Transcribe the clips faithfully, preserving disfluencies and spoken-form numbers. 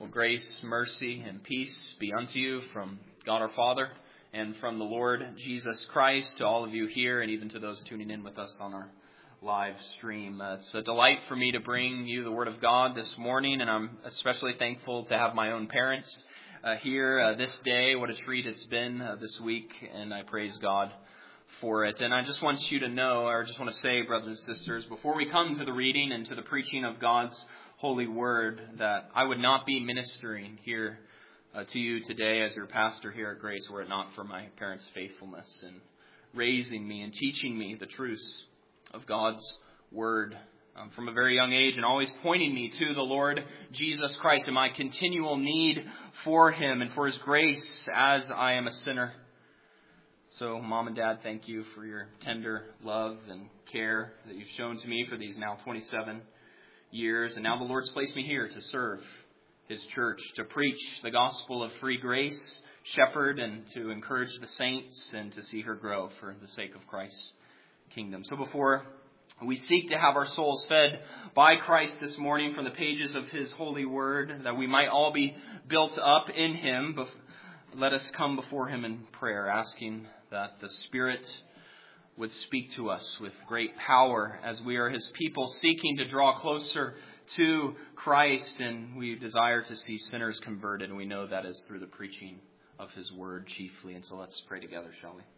Grace, mercy, and peace be unto you from God our Father and from the Lord Jesus Christ, to all of you here and even to those tuning in with us on our live stream. Uh, it's a delight for me to bring you the Word of God this morning, and I'm especially thankful to have my own parents uh, here uh, this day. What a treat it's been uh, this week, and I praise God for it. And I just want you to know, or just want to say, brothers and sisters, before we come to the reading and to the preaching of God's holy word, that I would not be ministering here uh, to you today as your pastor here at Grace were it not for my parents' faithfulness in raising me and teaching me the truths of God's word um, from a very young age, and always pointing me to the Lord Jesus Christ and my continual need for Him and for His grace as I am a sinner. So, Mom and Dad, thank you for your tender love and care that you've shown to me for these now twenty-seven years. And now the Lord's placed me here to serve His church, to preach the gospel of free grace, shepherd, and to encourage the saints and to see her grow for the sake of Christ's kingdom. So before we seek to have our souls fed by Christ this morning from the pages of His holy word, that we might all be built up in Him, let us come before Him in prayer, asking that the Spirit would speak to us with great power as we are His people seeking to draw closer to Christ, and we desire to see sinners converted, and we know that is through the preaching of His word chiefly. And so let's pray together, shall we?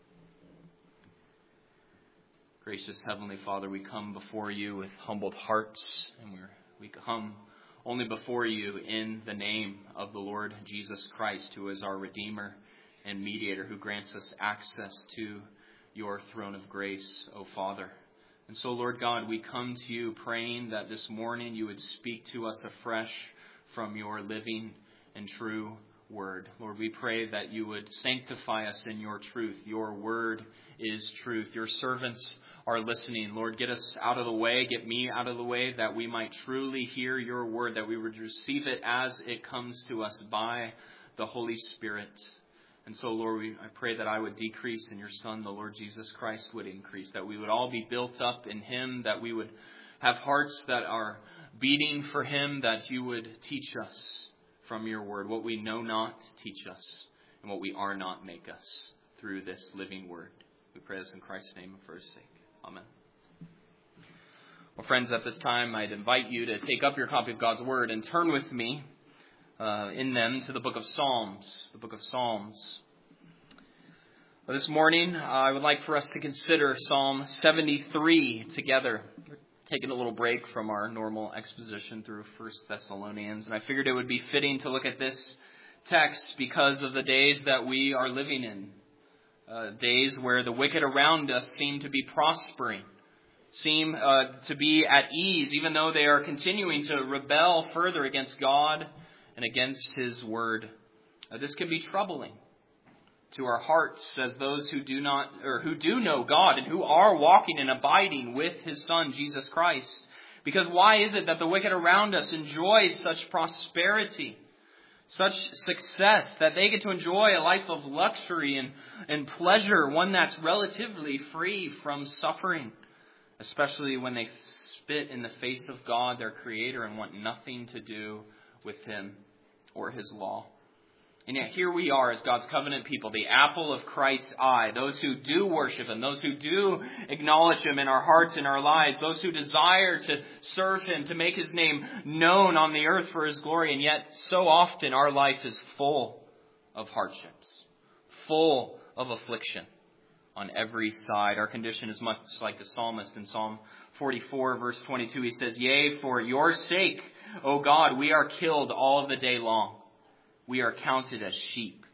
Gracious Heavenly Father, we come before you with humbled hearts, and we're, we come only before you in the name of the Lord Jesus Christ, who is our Redeemer and Mediator, who grants us access to your throne of grace, O Father. And so, Lord God, we come to you praying that this morning you would speak to us afresh from your living and true word. Lord, we pray that you would sanctify us in your truth. Your word is truth. Your servants are listening. Lord, get us out of the way, get me out of the way, that we might truly hear your word, that we would receive it as it comes to us by the Holy Spirit. And so, Lord, we, I pray that I would decrease and your Son, the Lord Jesus Christ, would increase, that we would all be built up in Him, that we would have hearts that are beating for Him, that you would teach us from your word. What we know not, teach us, and what we are not, make us through this living word. We pray this in Christ's name and for His sake. Amen. Well, friends, at this time, I'd invite you to take up your copy of God's word and turn with me Uh, in them to the book of Psalms, the book of Psalms. Well, this morning, uh, I would like for us to consider Psalm seventy-three together. We're taking a little break from our normal exposition through First Thessalonians, and I figured it would be fitting to look at this text because of the days that we are living in. Uh, days where the wicked around us seem to be prospering, seem uh, to be at ease, even though they are continuing to rebel further against God and against His word. Uh, this can be troubling to our hearts as those who do not, or who do know God and who are walking and abiding with His Son, Jesus Christ. Because why is it that the wicked around us enjoy such prosperity, such success, that they get to enjoy a life of luxury and, and pleasure, one that's relatively free from suffering, especially when they spit in the face of God, their Creator, and want nothing to do with Him or His law. And yet here we are as God's covenant people, the apple of Christ's eye, those who do worship Him, those who do acknowledge Him in our hearts and our lives, those who desire to serve Him, to make His name known on the earth for His glory. And yet so often our life is full of hardships, full of affliction on every side. Our condition is much like the psalmist in Psalm forty-four, verse twenty-two. He says, "Yea, for your sake, O God, we are killed all the day long. We are counted as sheep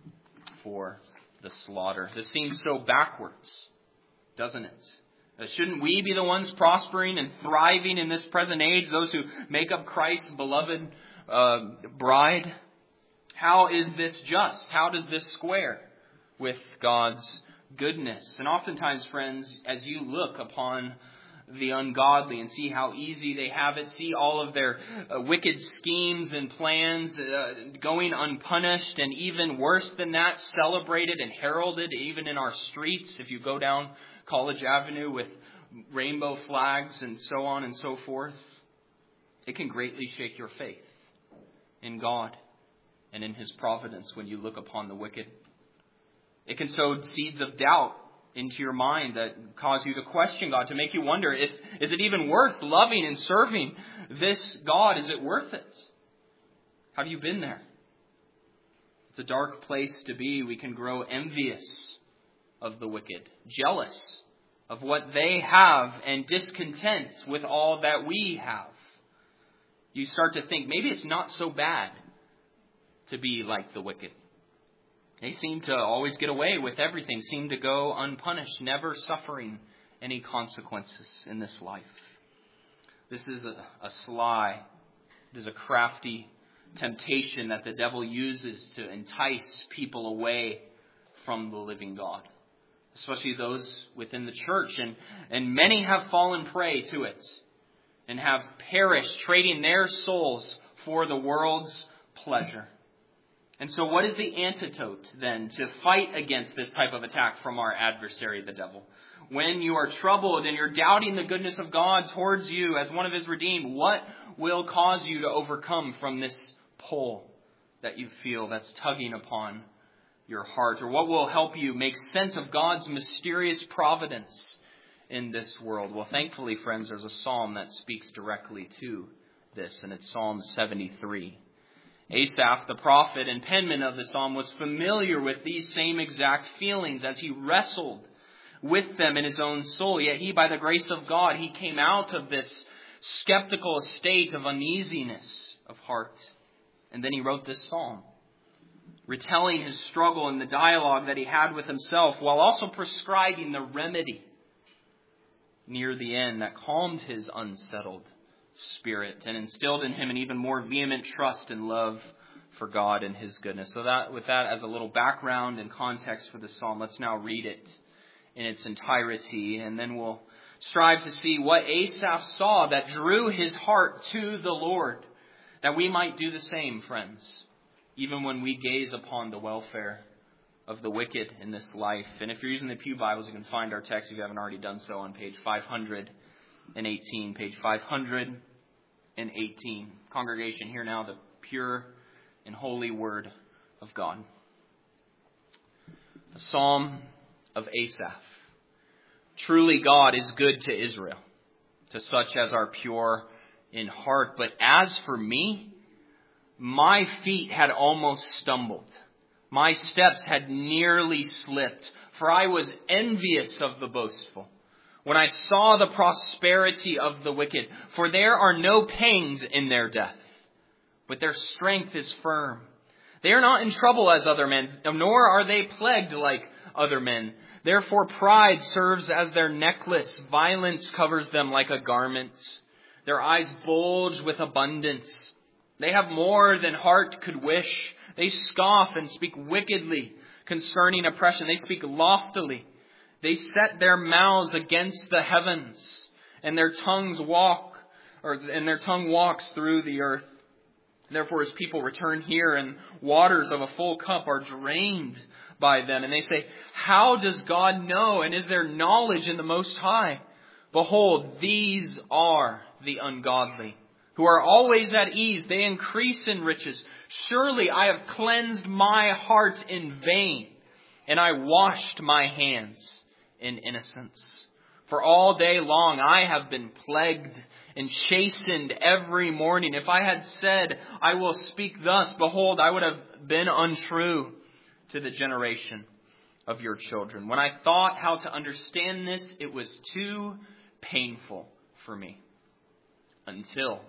for the slaughter." This seems so backwards, doesn't it? Uh, shouldn't we be the ones prospering and thriving in this present age, those who make up Christ's beloved uh, bride? How is this just? How does this square with God's goodness? And oftentimes, friends, as you look upon the ungodly and see how easy they have it, see all of their uh, wicked schemes and plans uh, going unpunished, and even worse than that, celebrated and heralded even in our streets. If you go down College Avenue with rainbow flags and so on and so forth, it can greatly shake your faith in God and in his providence when you look upon the wicked. It can sow seeds of doubt into your mind that cause you to question God, to make you wonder, if is it even worth loving and serving this God? Is it worth it? Have you been there? It's a dark place to be. We can grow envious of the wicked, jealous of what they have, and discontent with all that we have. You start to think, maybe it's not so bad to be like the wicked. They seem to always get away with everything, seem to go unpunished, never suffering any consequences in this life. This is a, a sly, it is a crafty temptation that the devil uses to entice people away from the living God, especially those within the church. And, and many have fallen prey to it and have perished, trading their souls for the world's pleasure. And so what is the antidote then to fight against this type of attack from our adversary, the devil? When you are troubled and you're doubting the goodness of God towards you as one of his redeemed, what will cause you to overcome from this pull that you feel that's tugging upon your heart? Or what will help you make sense of God's mysterious providence in this world? Well, thankfully, friends, there's a psalm that speaks directly to this, and it's Psalm seventy-three. Asaph, the prophet and penman of the psalm, was familiar with these same exact feelings as he wrestled with them in his own soul. Yet he, by the grace of God, he came out of this skeptical state of uneasiness of heart. And then he wrote this psalm, retelling his struggle and the dialogue that he had with himself, while also prescribing the remedy near the end that calmed his unsettled spirit and instilled in him an even more vehement trust and love for God and his goodness. So that, with that as a little background and context for the psalm, let's now read it in its entirety, and then we'll strive to see what Asaph saw that drew his heart to the Lord, that we might do the same, friends, even when we gaze upon the welfare of the wicked in this life. And if you're using the Pew Bibles, you can find our text, if you haven't already done so, on page five hundred eighteen. Page five hundred eighteen. Congregation, hear now the pure and holy word of God. A psalm of Asaph. Truly God is good to Israel, to such as are pure in heart. But as for me, my feet had almost stumbled. My steps had nearly slipped, for I was envious of the boastful when I saw the prosperity of the wicked. For there are no pangs in their death, but their strength is firm. They are not in trouble as other men, nor are they plagued like other men. Therefore pride serves as their necklace. Violence covers them like a garment. Their eyes bulge with abundance. They have more than heart could wish. They scoff and speak wickedly concerning oppression. They speak loftily. They set their mouths against the heavens, and their tongues walk, or and their tongue walks through the earth. Therefore, his people return here, and waters of a full cup are drained by them. And they say, how does God know? And is there knowledge in the Most High? Behold, these are the ungodly, who are always at ease. They increase in riches. Surely I have cleansed my heart in vain, and I washed my hands in innocence. For all day long I have been plagued and chastened every morning. If I had said, I will speak thus, behold, I would have been untrue to the generation of your children. When I thought how to understand this, it was too painful for me, until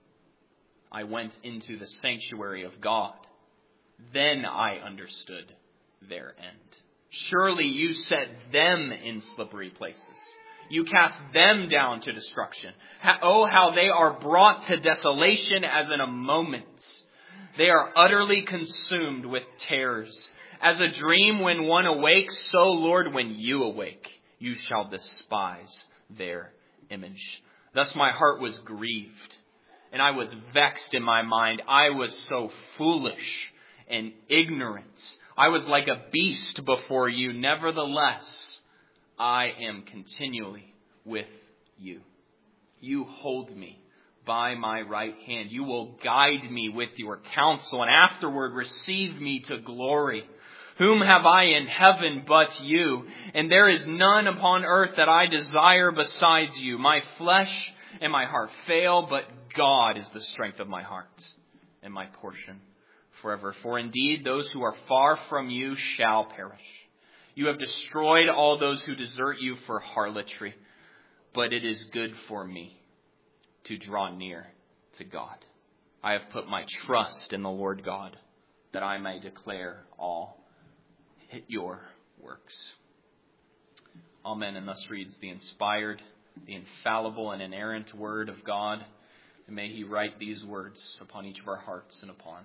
I went into the sanctuary of God. Then I understood their end. Surely you set them in slippery places. You cast them down to destruction. Oh, how they are brought to desolation as in a moment. They are utterly consumed with terrors. As a dream when one awakes, so, Lord, when you awake, you shall despise their image. Thus my heart was grieved, and I was vexed in my mind. I was so foolish and ignorant. I was like a beast before you. Nevertheless, I am continually with you. You hold me by my right hand. You will guide me with your counsel, and afterward receive me to glory. Whom have I in heaven but you? And there is none upon earth that I desire besides you. My flesh and my heart fail, but God is the strength of my heart and my portion forever. For indeed, those who are far from you shall perish. You have destroyed all those who desert you for harlotry. But it is good for me to draw near to God. I have put my trust in the Lord God, that I may declare all your works. Amen. And thus reads the inspired, the infallible, and inerrant word of God. And may He write these words upon each of our hearts and upon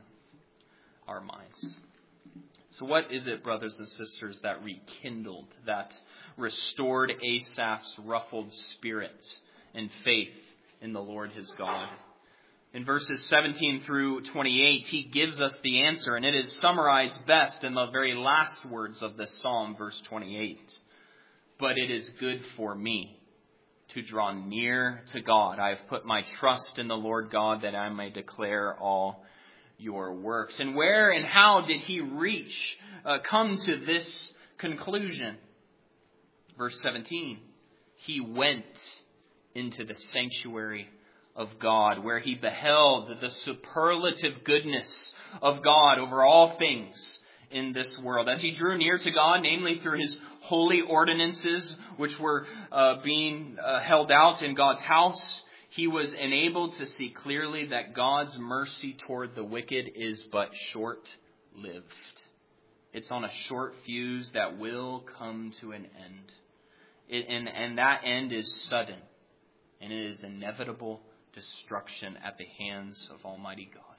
our minds. So what is it, brothers and sisters, that rekindled, that restored Asaph's ruffled spirit and faith in the Lord his God? In verses seventeen through twenty-eight, he gives us the answer, and it is summarized best in the very last words of this psalm, verse twenty-eight. But it is good for me to draw near to God. I have put my trust in the Lord God, that I may declare all your works. And where and how did he reach, uh, come to this conclusion? Verse seventeen, he went into the sanctuary of God, where he beheld the superlative goodness of God over all things in this world. As he drew near to God, namely through his holy ordinances, which were uh, being uh, held out in God's house, he was enabled to see clearly that God's mercy toward the wicked is but short-lived. It's on a short fuse that will come to an end. It, and, and that end is sudden, and it is inevitable destruction at the hands of Almighty God.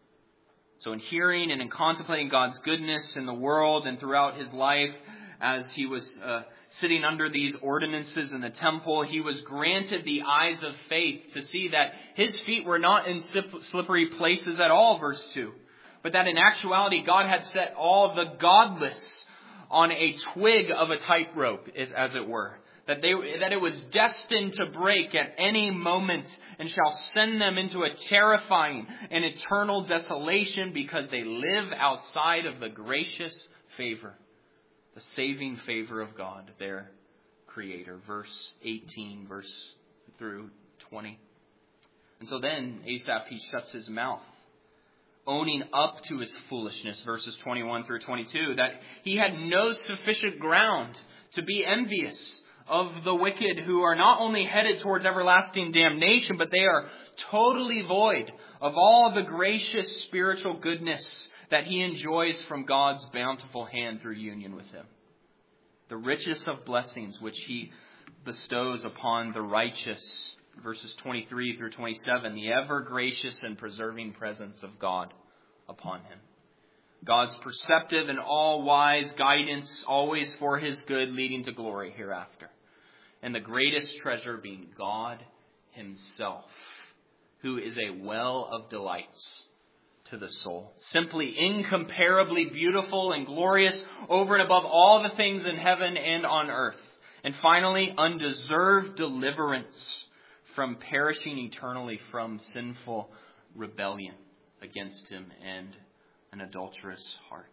So in hearing and in contemplating God's goodness in the world and throughout his life, as he was uh, sitting under these ordinances in the temple, he was granted the eyes of faith to see that his feet were not in slippery places at all, verse two. But that in actuality, God had set all the godless on a twig of a tightrope, as it were. That they that it was destined to break at any moment, and shall send them into a terrifying and eternal desolation, because they live outside of the gracious favor, the saving favor of God, their Creator. Verse eighteen, verse through twenty. And so then Asaph, he shuts his mouth, owning up to his foolishness, verses twenty-one through twenty-two, that he had no sufficient ground to be envious of the wicked, who are not only headed towards everlasting damnation, but they are totally void of all the gracious spiritual goodness that he enjoys from God's bountiful hand through union with him. The richest of blessings which he bestows upon the righteous, verses twenty-three through twenty-seven, the ever gracious and preserving presence of God upon him. God's perceptive and all-wise guidance, always for his good, leading to glory hereafter. And the greatest treasure being God himself, who is a well of delights to the soul. Simply incomparably beautiful and glorious over and above all the things in heaven and on earth. And finally, undeserved deliverance from perishing eternally from sinful rebellion against him and an adulterous heart.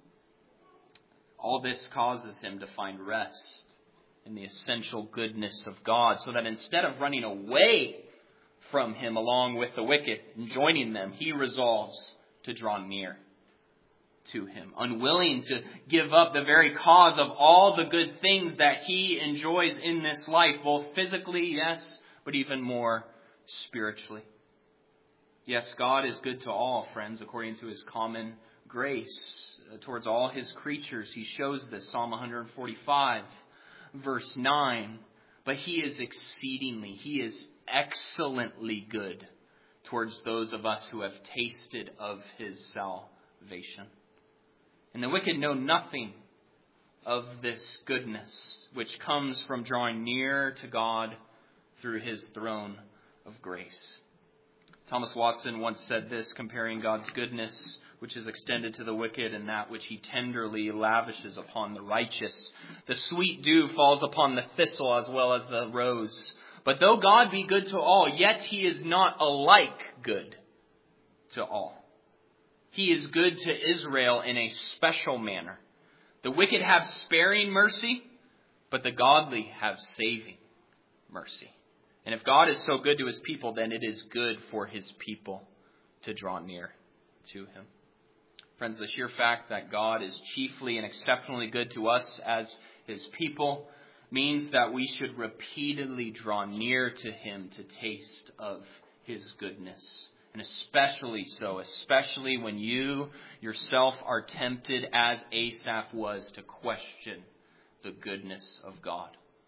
All this causes him to find rest in the essential goodness of God, so that instead of running away from him along with the wicked and joining them, he resolves to draw near to him, unwilling to give up the very cause of all the good things that he enjoys in this life, both physically, yes, but even more spiritually. Yes, God is good to all, friends, according to his common grace towards all his creatures. He shows this, Psalm one forty-five, verse nine. But he is exceedingly, he is excellently good towards those of us who have tasted of his salvation. And the wicked know nothing of this goodness, which comes from drawing near to God through his throne of grace. Thomas Watson once said this, comparing God's goodness, which is extended to the wicked, and that which he tenderly lavishes upon the righteous. The sweet dew falls upon the thistle as well as the rose, But though God be good to all, yet he is not alike good to all. He is good to Israel in a special manner. The wicked have sparing mercy, but the godly have saving mercy. And if God is so good to his people, then it is good for his people to draw near to him. Friends, the sheer fact that God is chiefly and exceptionally good to us as his people means that we should repeatedly draw near to him to taste of his goodness. And especially so, especially when you yourself are tempted, as Asaph was, to question the goodness of God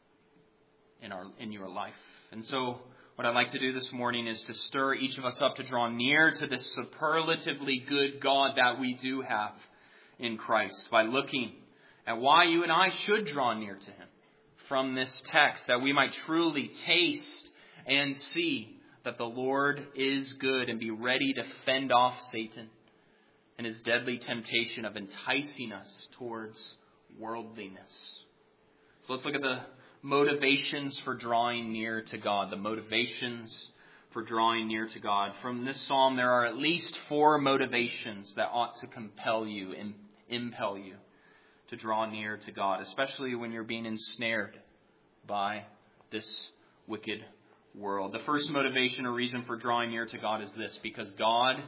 in our in your life. And so what I'd like to do this morning is to stir each of us up to draw near to this superlatively good God that we do have in Christ by looking at why you and I should draw near to him from this text, that we might truly taste and see that the Lord is good and be ready to fend off Satan and his deadly temptation of enticing us towards worldliness. So let's look at the motivations for drawing near to God. The motivations for drawing near to God. From this psalm, there are at least four motivations that ought to compel you and impel you to draw near to God, especially when you're being ensnared by this wicked world. The first motivation or reason for drawing near to God is this: because God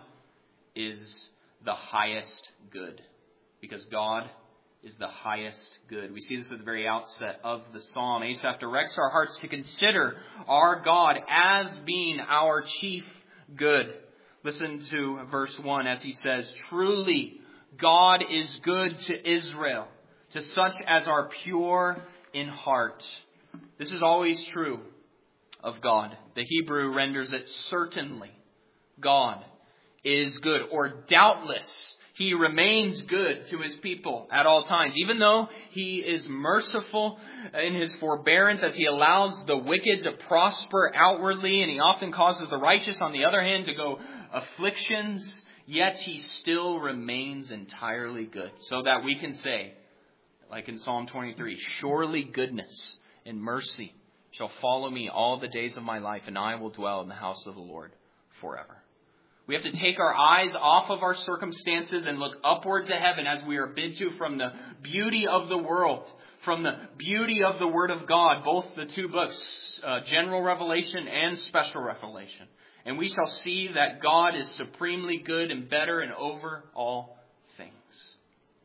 is the highest good. Because God is the highest good. We see this at the very outset of the psalm. Asaph directs our hearts to consider our God as being our chief good. Listen to verse one as he says, "Truly God is good to Israel, to such as are pure in heart." This is always true of God. The Hebrew renders it certainly. God is good, or doubtless he remains good to his people at all times. Even though he is merciful in his forbearance as he allows the wicked to prosper outwardly, and he often causes the righteous, on the other hand, to go afflictions, yet he still remains entirely good. So that we can say, like in Psalm twenty-three, "Surely goodness and mercy shall follow me all the days of my life, and I will dwell in the house of the Lord forever." We have to take our eyes off of our circumstances and look upward to heaven as we are bid to from the beauty of the world, from the beauty of the Word of God, both the two books, uh, general revelation and special revelation. And we shall see that God is supremely good and better and over all things.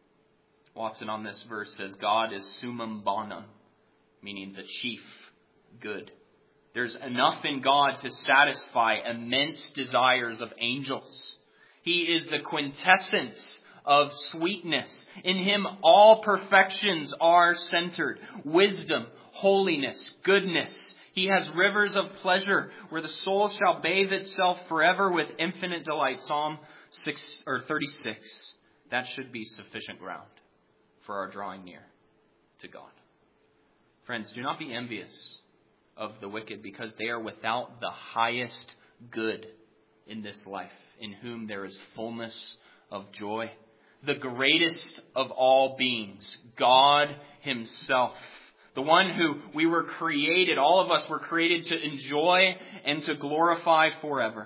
Watson on this verse says, God is summum bonum, meaning the chief good. There's enough in God to satisfy immense desires of angels. He is the quintessence of sweetness. In him all perfections are centered. Wisdom, holiness, goodness. He has rivers of pleasure where the soul shall bathe itself forever with infinite delight. Psalm six or thirty-six. That should be sufficient ground for our drawing near to God. Friends, do not be envious of the wicked, because they are without the highest good in this life, in whom there is fullness of joy. The greatest of all beings, God himself, the one who we were created, all of us were created to enjoy and to glorify forever.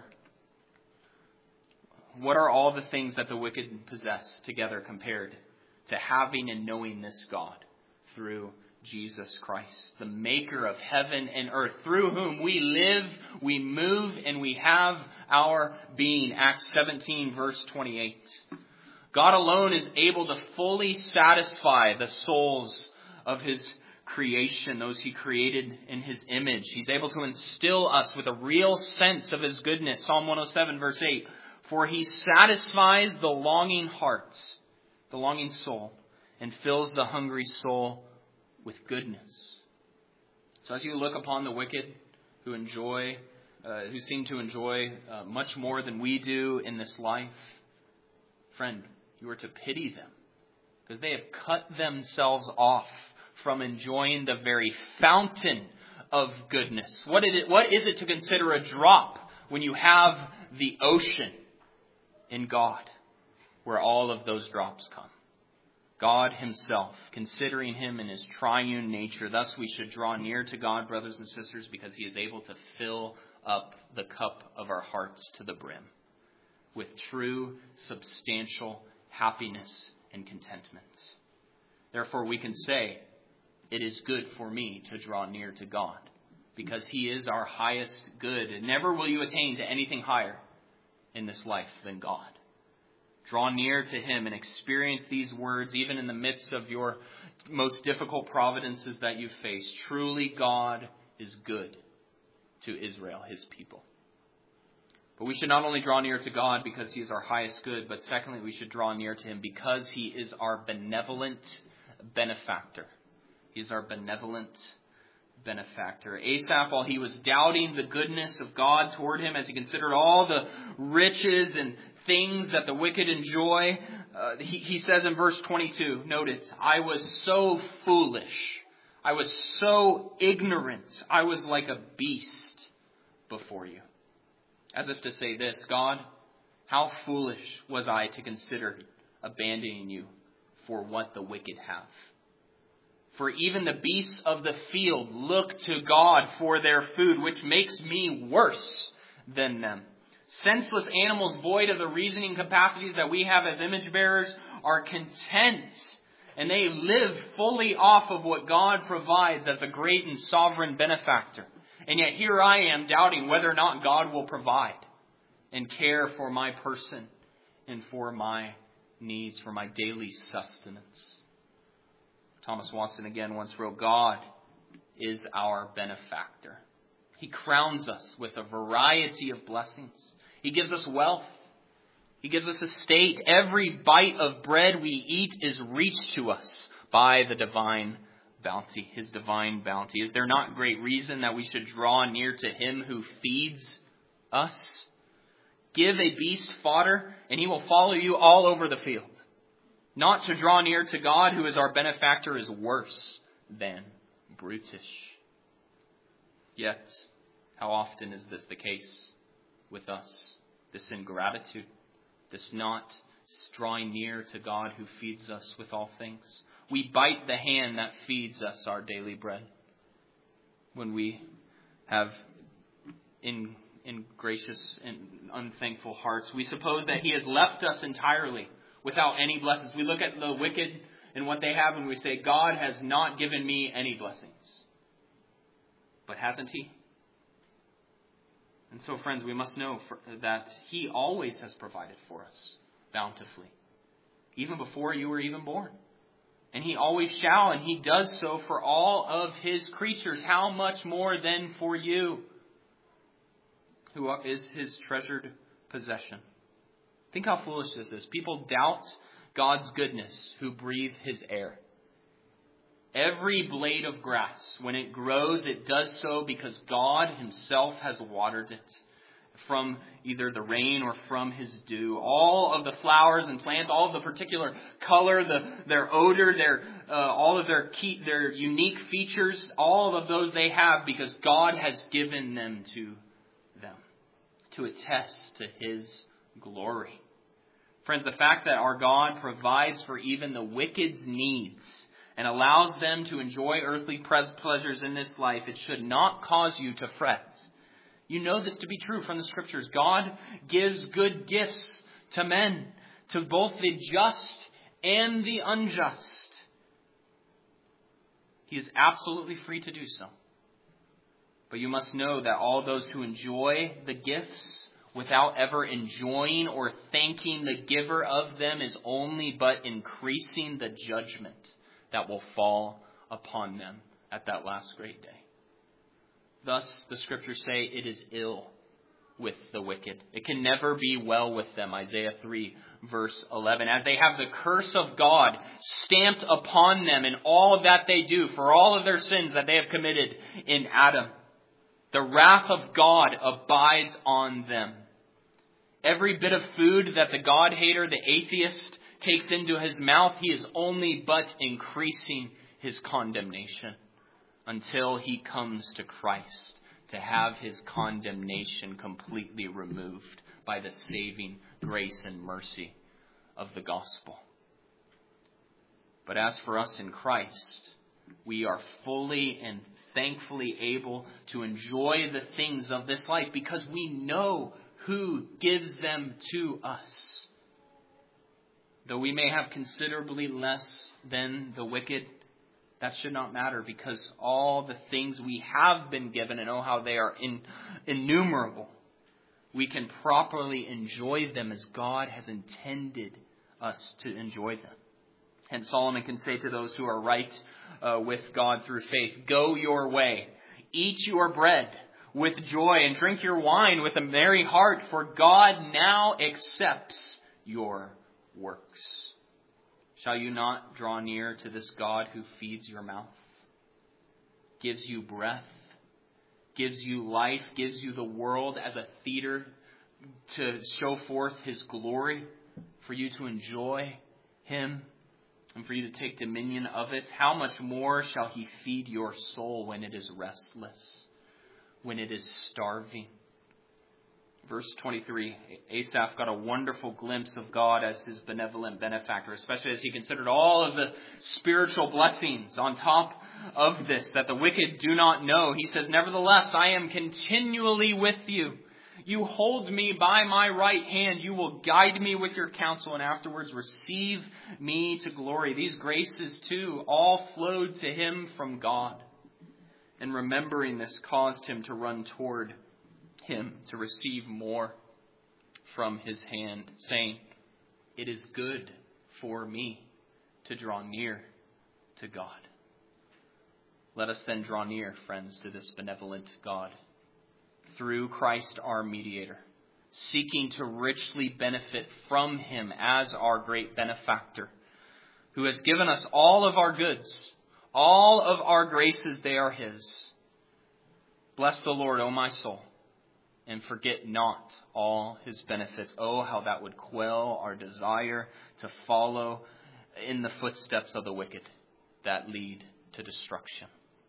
What are all the things that the wicked possess together compared to having and knowing this God through Jesus Christ, the maker of heaven and earth, through whom we live, we move, and we have our being? Acts seventeen, verse twenty-eight. God alone is able to fully satisfy the souls of his creation, those he created in his image. He's able to instill us with a real sense of his goodness. Psalm one oh seven, verse eight. For he satisfies the longing heart, the longing soul, and fills the hungry soul with goodness. So as you look upon the wicked who enjoy, uh, who seem to enjoy uh, much more than we do in this life, friend, you are to pity them, because they have cut themselves off from enjoying the very fountain of goodness. What is it, what is it to consider a drop when you have the ocean in God, where all of those drops come? God himself, considering him in his triune nature. Thus we should draw near to God, brothers and sisters, because he is able to fill up the cup of our hearts to the brim with true, substantial happiness and contentment. Therefore we can say, it is good for me to draw near to God, because he is our highest good. And never will you attain to anything higher in this life than God. Draw near to him and experience these words even in the midst of your most difficult providences that you face. Truly God is good to Israel, his people. But we should not only draw near to God because he is our highest good, but secondly, we should draw near to him because he is our benevolent benefactor. He is our benevolent benefactor. Asaph, while he was doubting the goodness of God toward him as he considered all the riches and things that the wicked enjoy, uh, he, he says in verse twenty-two, note it, I was so foolish. I was so ignorant. I was like a beast before you. As if to say this, God, how foolish was I to consider abandoning you for what the wicked have. For even the beasts of the field look to God for their food, which makes me worse than them. Senseless animals void of the reasoning capacities that we have as image bearers are content, and they live fully off of what God provides as the great and sovereign benefactor. And yet here I am doubting whether or not God will provide and care for my person and for my needs, for my daily sustenance. Thomas Watson again once wrote, God is our benefactor. He crowns us with a variety of blessings. He gives us wealth. He gives us estate. Every bite of bread we eat is reached to us by the divine bounty, his divine bounty. Is there not great reason that we should draw near to him who feeds us? Give a beast fodder and he will follow you all over the field. Not to draw near to God, who is our benefactor, is worse than brutish. Yet, how often is this the case with us? This ingratitude, this not drawing near to God who feeds us with all things. We bite the hand that feeds us our daily bread. When we have in, ingracious and unthankful hearts, we suppose that he has left us entirely without any blessings. We look at the wicked and what they have and we say, God has not given me any blessings. But hasn't he? And so, friends, we must know for, that he always has provided for us bountifully, even before you were even born. And he always shall, and he does so for all of his creatures. How much more then for you, who is his treasured possession? Think how foolish this is. People doubt God's goodness who breathe his air. Every blade of grass, when it grows, it does so because God himself has watered it from either the rain or from his dew. All of the flowers and plants, all of the particular color, the, their odor, their uh, all of their key, their unique features, all of those they have because God has given them to them to attest to his glory. Friends, the fact that our God provides for even the wicked's needs and allows them to enjoy earthly pleasures in this life, it should not cause you to fret. You know this to be true from the scriptures. God gives good gifts to men, to both the just and the unjust. He is absolutely free to do so. But you must know that all those who enjoy the gifts without ever enjoying or thanking the giver of them is only but increasing the judgment that will fall upon them at that last great day. Thus, the scriptures say it is ill with the wicked. It can never be well with them. Isaiah three, verse eleven. As they have the curse of God stamped upon them in all that they do for all of their sins that they have committed in Adam. The wrath of God abides on them. Every bit of food that the God-hater, the atheist, takes into his mouth, he is only but increasing his condemnation until he comes to Christ to have his condemnation completely removed by the saving grace and mercy of the gospel. But as for us in Christ, we are fully and thankfully able to enjoy the things of this life because we know who gives them to us. Though we may have considerably less than the wicked, that should not matter because all the things we have been given, and oh how they are in, innumerable, we can properly enjoy them as God has intended us to enjoy them. And Solomon can say to those who are right uh, with God through faith, go your way, eat your bread with joy and drink your wine with a merry heart, for God now accepts your works. Shall you not draw near to this God who feeds your mouth, gives you breath, gives you life, gives you the world as a theater to show forth His glory, for you to enjoy Him and for you to take dominion of it? How much more shall He feed your soul when it is restless, when it is starving? Verse twenty-three, Asaph got a wonderful glimpse of God as his benevolent benefactor, especially as he considered all of the spiritual blessings on top of this that the wicked do not know. He says, nevertheless, I am continually with you. You hold me by my right hand. You will guide me with your counsel and afterwards receive me to glory. These graces too all flowed to him from God. And remembering this caused him to run toward him to receive more from his hand, saying, it is good for me to draw near to God. Let us then draw near, friends, to this benevolent God through Christ our mediator, seeking to richly benefit from him as our great benefactor, who has given us all of our goods, all of our graces, they are his. Bless the Lord, O my soul, and forget not all his benefits. Oh, how that would quell our desire to follow in the footsteps of the wicked that lead to destruction.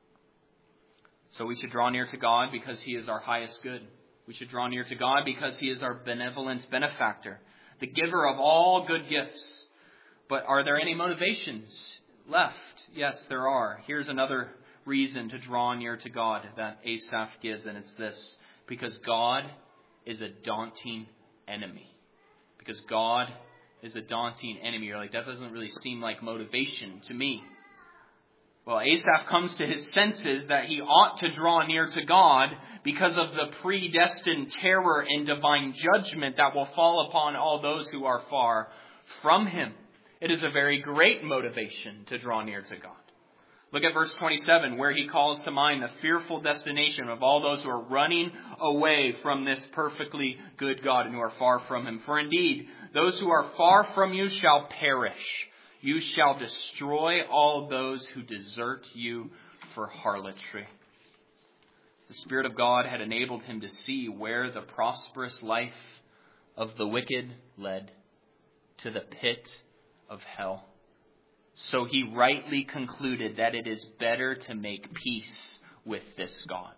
So we should draw near to God because he is our highest good. We should draw near to God because he is our benevolent benefactor, the giver of all good gifts. But are there any motivations left? Yes, there are. Here's another reason to draw near to God that Asaph gives, and it's this: because God is a daunting enemy. Because God is a daunting enemy. You're like, that doesn't really seem like motivation to me. Well, Asaph comes to his senses that he ought to draw near to God because of the predestined terror and divine judgment that will fall upon all those who are far from him. It is a very great motivation to draw near to God. Look at verse twenty-seven, where he calls to mind the fearful destination of all those who are running away from this perfectly good God and who are far from him. For indeed, those who are far from you shall perish. You shall destroy all those who desert you for harlotry. The Spirit of God had enabled him to see where the prosperous life of the wicked led, to the pit of hell. So he rightly concluded that it is better to make peace with this God,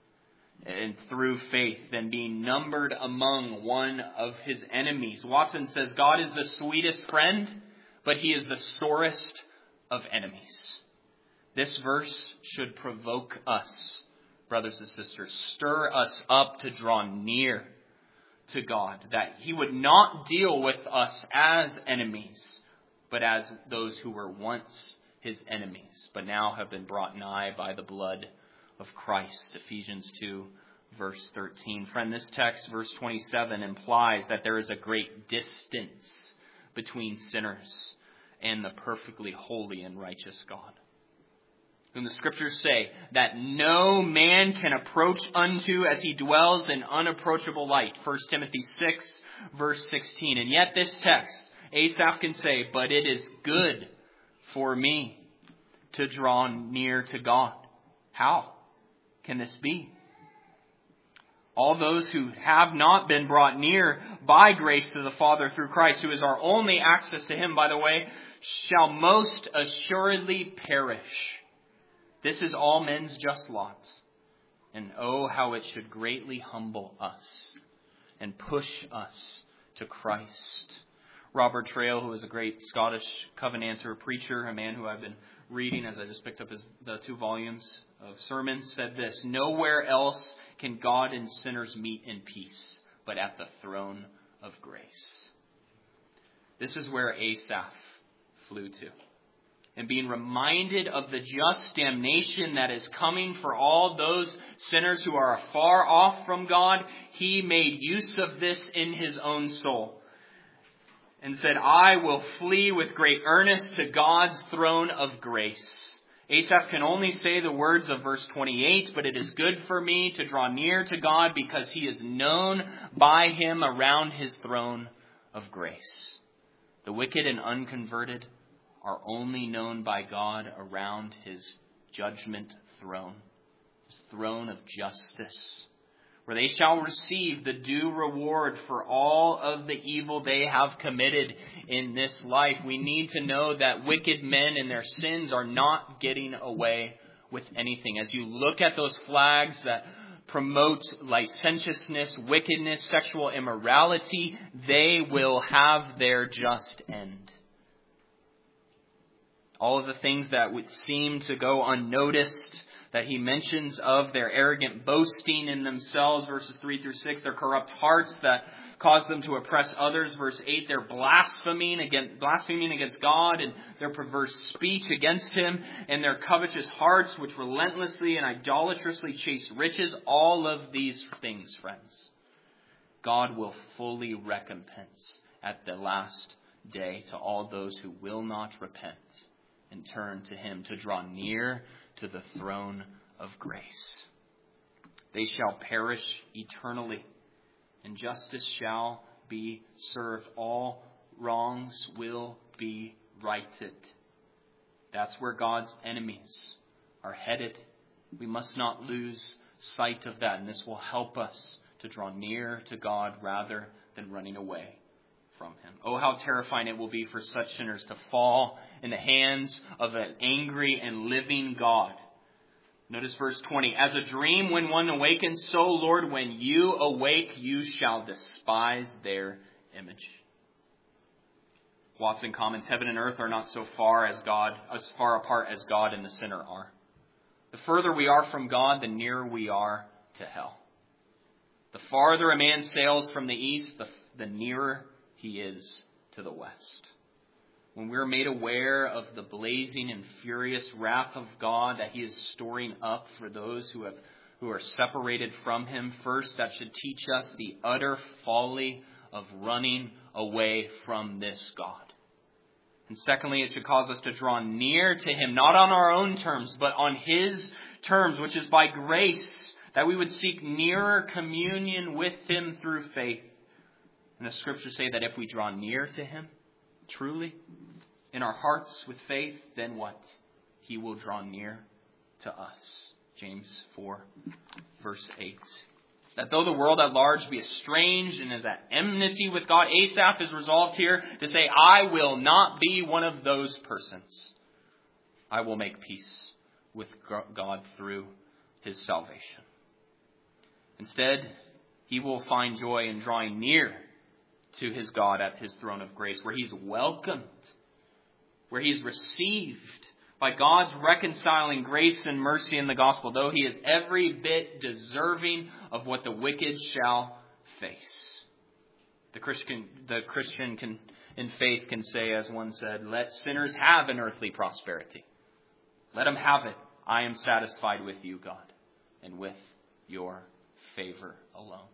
and through faith, than being numbered among one of his enemies. Watson says God is the sweetest friend, but he is the sorest of enemies. This verse should provoke us, brothers and sisters, stir us up to draw near to God, that he would not deal with us as enemies, but as those who were once his enemies, but now have been brought nigh by the blood of Christ. Ephesians two, verse thirteen. Friend, this text, verse twenty-seven, implies that there is a great distance between sinners and the perfectly holy and righteous God, whom the Scriptures say that no man can approach unto as he dwells in unapproachable light. First Timothy six, verse sixteen. And yet this text, Asaph can say, but it is good for me to draw near to God. How can this be? All those who have not been brought near by grace to the Father through Christ, who is our only access to him, by the way, shall most assuredly perish. This is all men's just lot. And oh, how it should greatly humble us and push us to Christ. Robert Trail, who is a great Scottish Covenanter preacher, a man who I've been reading as I just picked up his, the two volumes of sermons, said this: "Nowhere else can God and sinners meet in peace, but at the throne of grace." This is where Asaph flew to. And being reminded of the just damnation that is coming for all those sinners who are far off from God, he made use of this in his own soul and said, "I will flee with great earnest to God's throne of grace." Asaph can only say the words of verse twenty-eight, "But it is good for me to draw near to God because he is known by him around his throne of grace." The wicked and unconverted are only known by God around his judgment throne, his throne of justice, where they shall receive the due reward for all of the evil they have committed in this life. We need to know that wicked men and their sins are not getting away with anything. As you look at those flags that promote licentiousness, wickedness, sexual immorality, they will have their just end. All of the things that would seem to go unnoticed that he mentions of their arrogant boasting in themselves, verses three through six, their corrupt hearts that cause them to oppress others, verse eight, their blaspheming against, blaspheming against God and their perverse speech against him, and their covetous hearts which relentlessly and idolatrously chase riches. All of these things, friends, God will fully recompense at the last day to all those who will not repent and turn to him, to draw near to the throne of grace. They shall perish eternally, and justice shall be served. All wrongs will be righted. That's where God's enemies are headed. We must not lose sight of that, and this will help us to draw near to God rather than running away from him. Oh, how terrifying it will be for such sinners to fall in the hands of an angry and living God. Notice verse twenty. "As a dream when one awakens, so, Lord, when you awake, you shall despise their image." Watson comments, "Heaven and earth are not so far as God, as far apart as God and the sinner are. The further we are from God, the nearer we are to hell. The farther a man sails from the east, the, the nearer he is to the west." When we're made aware of the blazing and furious wrath of God that he is storing up for those who have who are separated from him, first, that should teach us the utter folly of running away from this God. And secondly, it should cause us to draw near to him, not on our own terms, but on his terms, which is by grace, that we would seek nearer communion with him through faith. And the scriptures say that if we draw near to him, truly, in our hearts with faith, then what? He will draw near to us. James four, verse eight. That though the world at large be estranged and is at enmity with God, Asaph is resolved here to say, "I will not be one of those persons. I will make peace with God through his salvation." Instead, he will find joy in drawing near to his God at his throne of grace, where he's welcomed, where he's received by God's reconciling grace and mercy in the gospel, though he is every bit deserving of what the wicked shall face. The Christian, the Christian can, in faith can say, as one said, "Let sinners have an earthly prosperity. Let them have it. I am satisfied with you, God, and with your favor alone."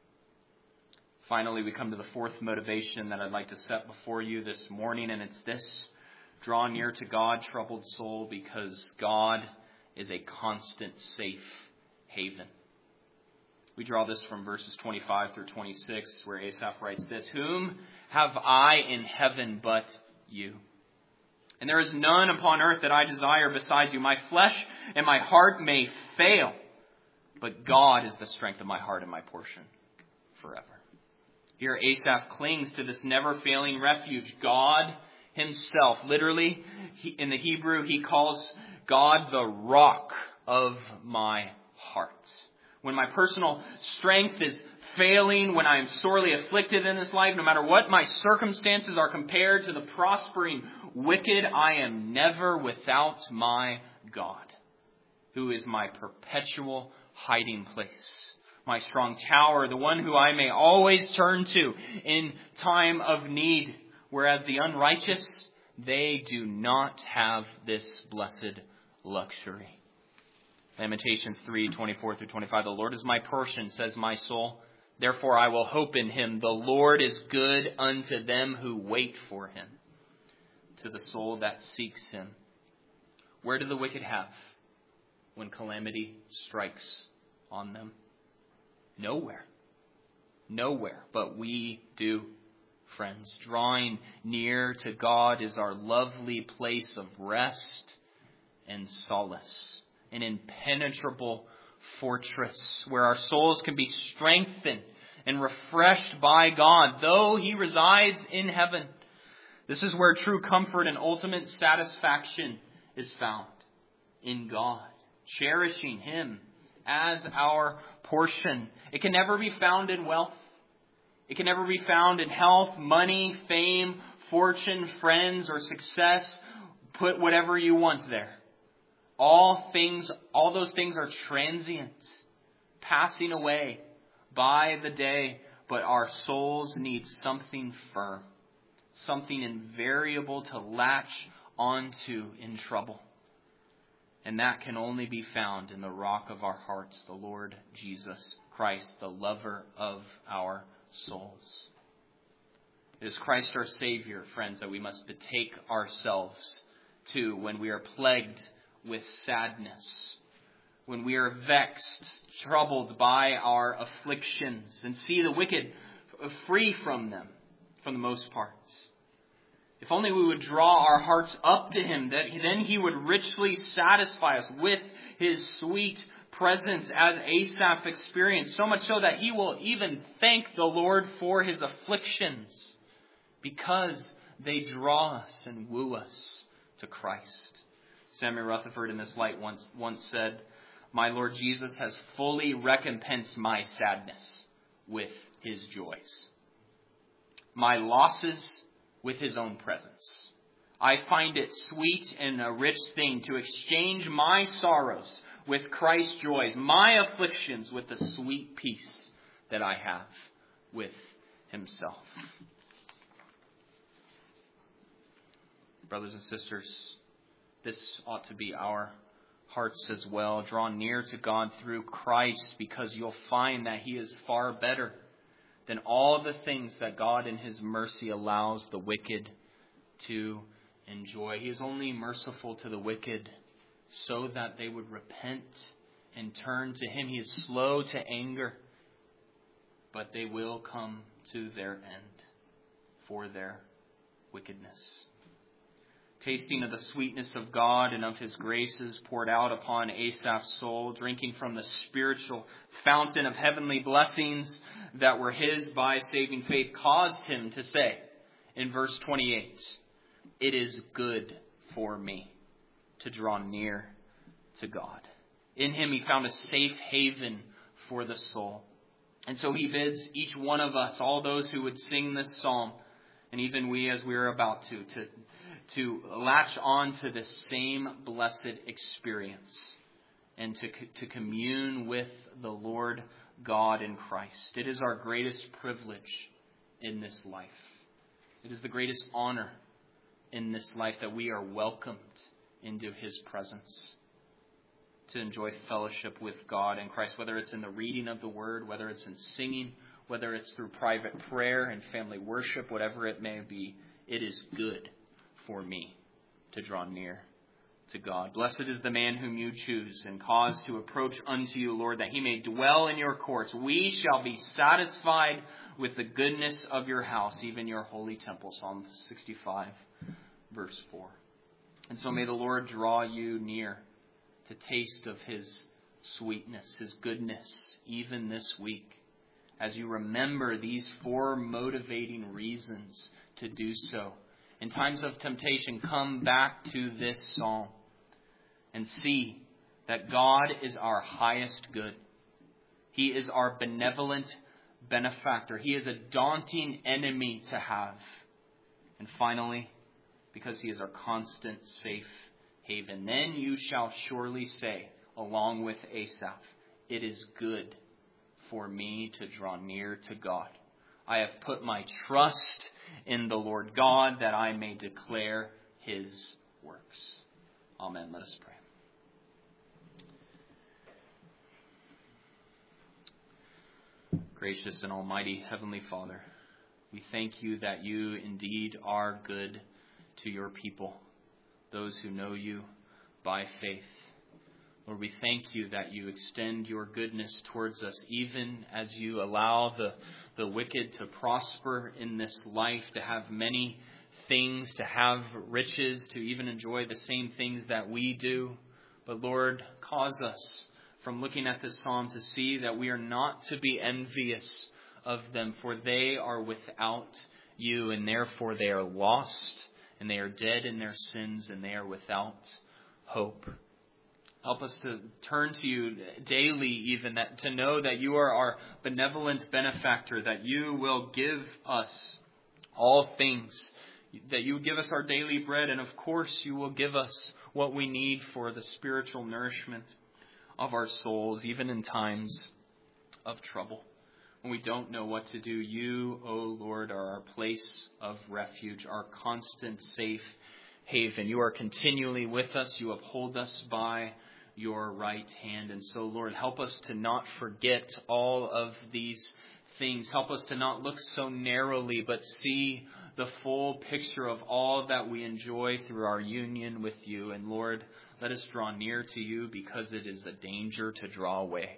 Finally, we come to the fourth motivation that I'd like to set before you this morning, and it's this: draw near to God, troubled soul, because God is a constant safe haven. We draw this from verses twenty-five through twenty-six, where Asaph writes this: "Whom have I in heaven but you? And there is none upon earth that I desire besides you. My flesh and my heart may fail, but God is the strength of my heart and my portion forever." Here Asaph clings to this never-failing refuge, God himself. Literally, he, in the Hebrew, he calls God the rock of my heart. When my personal strength is failing, when I am sorely afflicted in this life, no matter what my circumstances are compared to the prospering wicked, I am never without my God, who is my perpetual hiding place, my strong tower, the one who I may always turn to in time of need. Whereas the unrighteous, they do not have this blessed luxury. Lamentations three, twenty-four through twenty-five. The Lord is my portion, says my soul. Therefore I will hope in him. The Lord is good unto them who wait for him, to the soul that seeks him. Where do the wicked have when calamity strikes on them? Nowhere. Nowhere. But we do, friends. Drawing near to God is our lovely place of rest and solace. An impenetrable fortress where our souls can be strengthened and refreshed by God, though he resides in heaven. This is where true comfort and ultimate satisfaction is found, in God, cherishing him as our portion. It can never be found in wealth. It can never be found in health, money, fame, fortune, friends, or success. Put whatever you want there. All things, all those things are transient, passing away by the day, but our souls need something firm, something invariable to latch onto in trouble. And that can only be found in the rock of our hearts, the Lord Jesus Christ, the lover of our souls. It is Christ our Savior, friends, that we must betake ourselves to when we are plagued with sadness, when we are vexed, troubled by our afflictions, and see the wicked free from them, for the most part. If only we would draw our hearts up to him, that then he would richly satisfy us with his sweet presence, as Asaph experienced, so much so that he will even thank the Lord for his afflictions, because they draw us and woo us to Christ. Samuel Rutherford in this light once, once said, "My Lord Jesus has fully recompensed my sadness with his joys, my losses with his own presence. I find it sweet and a rich thing to exchange my sorrows with Christ's joys, my afflictions with the sweet peace that I have with himself." Brothers and sisters, this ought to be our hearts as well. Draw near to God through Christ, because you'll find that he is far better than all the things that God in his mercy allows the wicked to enjoy. He is only merciful to the wicked so that they would repent and turn to him. He is slow to anger, but they will come to their end for their wickedness. Tasting of the sweetness of God and of his graces poured out upon Asaph's soul, drinking from the spiritual fountain of heavenly blessings that were his by saving faith, caused him to say in verse twenty-eight, "It is good for me to draw near to God." In him he found a safe haven for the soul. And so he bids each one of us, all those who would sing this psalm, and even we as we are about to, to to latch on to this same blessed experience and to, to commune with the Lord God in Christ. It is our greatest privilege in this life. It is the greatest honor in this life that we are welcomed into his presence, to enjoy fellowship with God in Christ, whether it's in the reading of the word, whether it's in singing, whether it's through private prayer and family worship, whatever it may be. It is good for me to draw near to God. Blessed is the man whom you choose and cause to approach unto you, Lord, that he may dwell in your courts. We shall be satisfied with the goodness of your house, even your holy temple. Psalm sixty-five, verse four. And so may the Lord draw you near to taste of his sweetness, his goodness, even this week, as you remember these four motivating reasons to do so. In times of temptation, come back to this psalm and see that God is our highest good. He is our benevolent benefactor. He is a daunting enemy to have. And finally, because he is our constant safe haven, then you shall surely say, along with Asaph, it is good for me to draw near to God. I have put my trust in the Lord God that I may declare his works. Amen. Let us pray. Gracious and almighty Heavenly Father, we thank you that you indeed are good to your people, those who know you by faith. Lord, we thank you that you extend your goodness towards us, even as you allow the, the wicked to prosper in this life, to have many things, to have riches, to even enjoy the same things that we do. But Lord, cause us from looking at this psalm to see that we are not to be envious of them, for they are without you, and therefore they are lost, and they are dead in their sins, and they are without hope. Help us to turn to you daily, even that to know that you are our benevolent benefactor, that you will give us all things, that you give us our daily bread, and of course you will give us what we need for the spiritual nourishment of our souls, even in times of trouble. When we don't know what to do, you, O Lord, are our place of refuge, our constant safe haven. You are continually with us. You uphold us by your right hand. And so, Lord, help us to not forget all of these things. Help us to not look so narrowly, but see the full picture of all that we enjoy through our union with you. And Lord, let us draw near to you, because it is a danger to draw away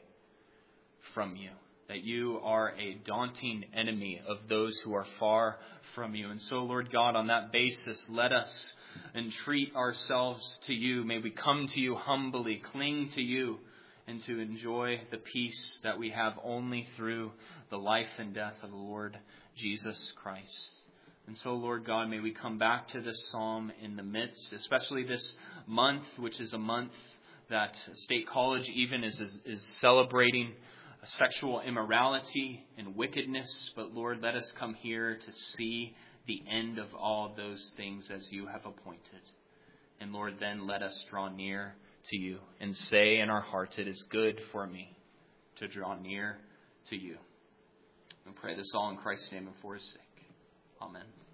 from you. That you are a daunting enemy of those who are far from you. And so, Lord God, on that basis, let us entreat ourselves to you. May we come to you humbly, cling to you, and to enjoy the peace that we have only through the life and death of the Lord Jesus Christ. And so, Lord God, may we come back to this psalm in the midst, especially this month, which is a month that State College even is, is, is celebrating sexual immorality and wickedness. But Lord, let us come here to see the end of all those things as you have appointed. And Lord, then let us draw near to you and say in our hearts, it is good for me to draw near to you. And pray this all in Christ's name and for his sake. Amen.